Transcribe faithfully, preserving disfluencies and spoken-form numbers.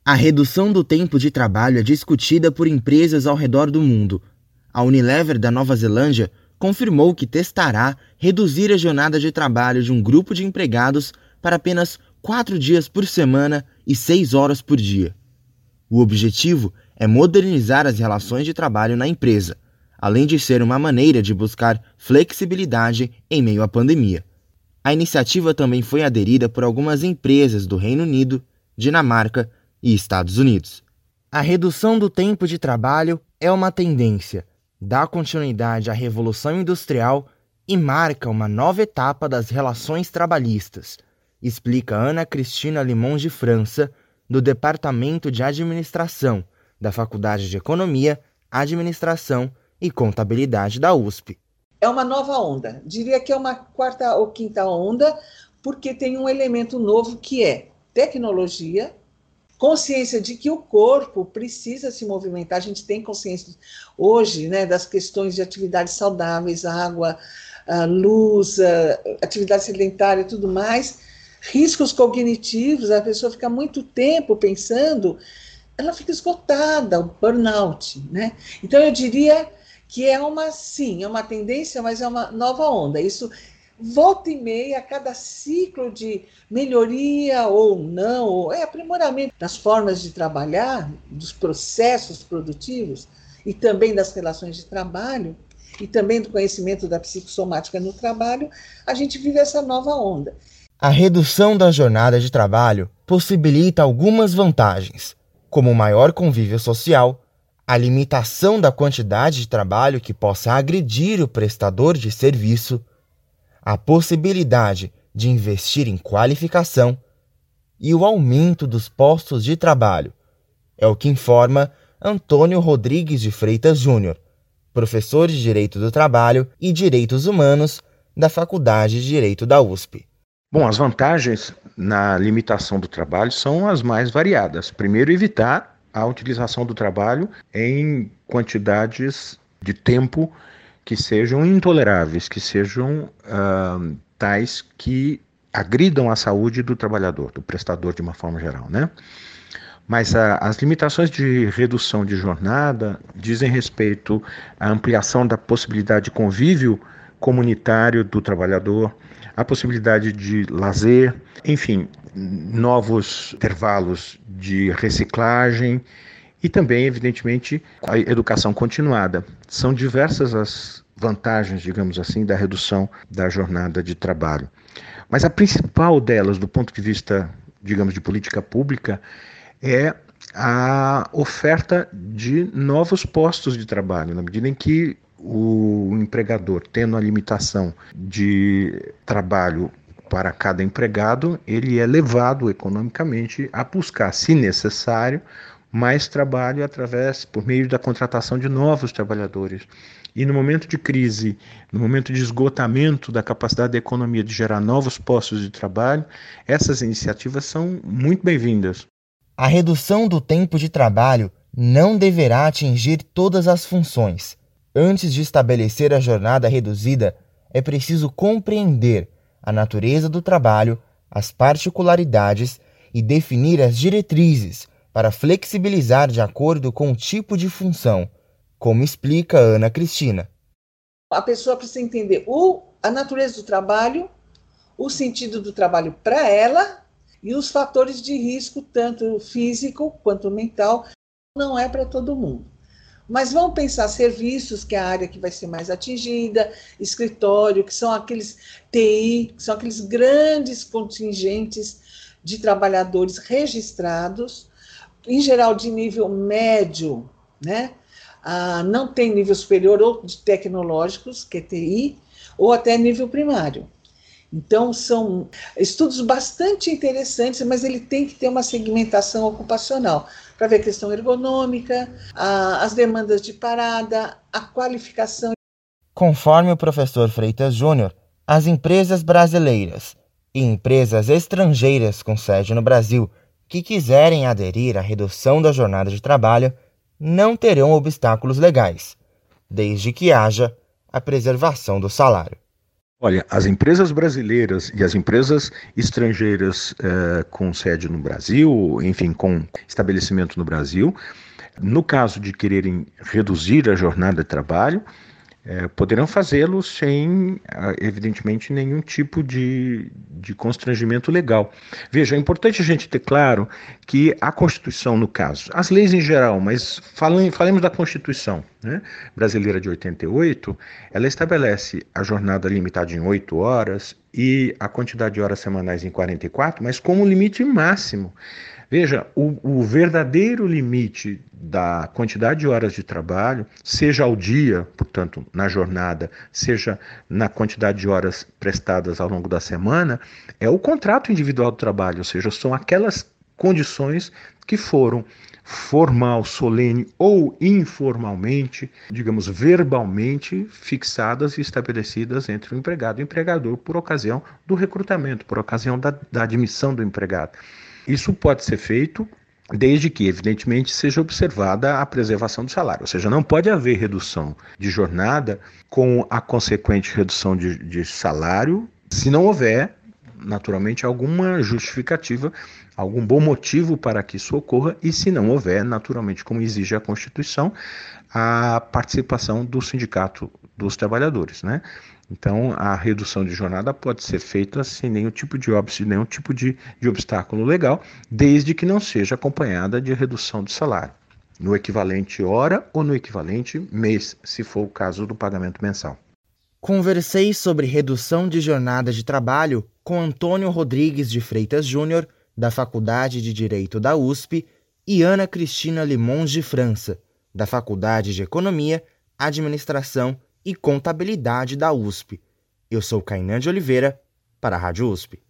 A redução do tempo de trabalho é discutida por empresas ao redor do mundo. A Unilever da Nova Zelândia confirmou que testará reduzir a jornada de trabalho de um grupo de empregados para apenas quatro dias por semana e seis horas por dia. O objetivo é modernizar as relações de trabalho na empresa, além de ser uma maneira de buscar flexibilidade em meio à pandemia. A iniciativa também foi aderida por algumas empresas do Reino Unido, Dinamarca e Estados Unidos. A redução do tempo de trabalho é uma tendência, dá continuidade à Revolução Industrial e marca uma nova etapa das relações trabalhistas, explica Ana Cristina Limon de França, do Departamento de Administração da Faculdade de Economia, Administração e Contabilidade da U S P. É uma nova onda, diria que é uma quarta ou quinta onda, porque tem um elemento novo que é tecnologia, consciência de que o corpo precisa se movimentar. A gente tem consciência hoje, né, das questões de atividades saudáveis, água, luz, atividade sedentária e tudo mais, riscos cognitivos, a pessoa fica muito tempo pensando, ela fica esgotada, o burnout, né? Então eu diria que é uma, sim, é uma tendência, mas é uma nova onda. Isso volta e meia, a cada ciclo de melhoria ou não, ou é aprimoramento das formas de trabalhar, dos processos produtivos e também das relações de trabalho e também do conhecimento da psicossomática no trabalho, a gente vive essa nova onda. A redução da jornada de trabalho possibilita algumas vantagens, como maior convívio social, a limitação da quantidade de trabalho que possa agredir o prestador de serviço, a possibilidade de investir em qualificação e o aumento dos postos de trabalho. É o que informa Antônio Rodrigues de Freitas Júnior, professor de Direito do Trabalho e Direitos Humanos da Faculdade de Direito da U S P. Bom, as vantagens na limitação do trabalho são as mais variadas. Primeiro, evitar a utilização do trabalho em quantidades de tempo que sejam intoleráveis, que sejam uh, tais que agridam a saúde do trabalhador, do prestador de uma forma geral, né? Mas uh, as limitações de redução de jornada dizem respeito à ampliação da possibilidade de convívio comunitário do trabalhador, a possibilidade de lazer, enfim, novos intervalos de reciclagem e também, evidentemente, a educação continuada. São diversas as vantagens, digamos assim, da redução da jornada de trabalho. Mas a principal delas, do ponto de vista, digamos, de política pública, é a oferta de novos postos de trabalho, na medida em que o empregador, tendo a limitação de trabalho para cada empregado, ele é levado economicamente a buscar, se necessário, mais trabalho através, por meio da contratação de novos trabalhadores. E no momento de crise, no momento de esgotamento da capacidade da economia de gerar novos postos de trabalho, essas iniciativas são muito bem-vindas. A redução do tempo de trabalho não deverá atingir todas as funções. Antes de estabelecer a jornada reduzida, é preciso compreender a natureza do trabalho, as particularidades e definir as diretrizes para flexibilizar de acordo com o tipo de função, como explica Ana Cristina. A pessoa precisa entender o, a natureza do trabalho, o sentido do trabalho para ela e os fatores de risco, tanto físico quanto mental, não é para todo mundo. Mas vamos pensar serviços, que é a área que vai ser mais atingida, escritório, que são aqueles T I, que são aqueles grandes contingentes de trabalhadores registrados, em geral de nível médio, né? Ah, não tem nível superior ou de tecnológicos, que é T I, ou até nível primário. Então, são estudos bastante interessantes, mas ele tem que ter uma segmentação ocupacional, para ver a questão ergonômica, a, as demandas de parada, a qualificação. Conforme o professor Freitas Júnior, as empresas brasileiras e empresas estrangeiras com sede no Brasil que quiserem aderir à redução da jornada de trabalho não terão obstáculos legais, desde que haja a preservação do salário. Olha, as empresas brasileiras e as empresas estrangeiras eh, com sede no Brasil, enfim, com estabelecimento no Brasil, no caso de quererem reduzir a jornada de trabalho, É, poderão fazê-lo sem, evidentemente, nenhum tipo de, de constrangimento legal. Veja, é importante a gente ter claro que a Constituição, no caso, as leis em geral, mas falem, falemos da Constituição, né, brasileira de oitenta e oito, ela estabelece a jornada limitada em oito horas e a quantidade de horas semanais em quarenta e quatro, mas como limite máximo. Veja, o, o verdadeiro limite da quantidade de horas de trabalho, seja ao dia, portanto, na jornada, seja na quantidade de horas prestadas ao longo da semana, é o contrato individual do trabalho, ou seja, são aquelas condições que foram formal, solene ou informalmente, digamos, verbalmente fixadas e estabelecidas entre o empregado e o empregador por ocasião do recrutamento, por ocasião da, da admissão do empregado. Isso pode ser feito desde que, evidentemente, seja observada a preservação do salário. Ou seja, não pode haver redução de jornada com a consequente redução de, de salário, se não houver, naturalmente, alguma justificativa, algum bom motivo para que isso ocorra, e se não houver, naturalmente, como exige a Constituição, a participação do sindicato dos trabalhadores, né? Então, a redução de jornada pode ser feita sem nenhum tipo de óbice, nenhum tipo de, de obstáculo legal, desde que não seja acompanhada de redução de salário, no equivalente hora ou no equivalente mês, se for o caso do pagamento mensal. Conversei sobre redução de jornada de trabalho com Antônio Rodrigues de Freitas Júnior, da Faculdade de Direito da U S P, e Ana Cristina Limons de França, da Faculdade de Economia, Administração e Contabilidade da U S P. Eu sou Kainan de Oliveira, para a Rádio U S P.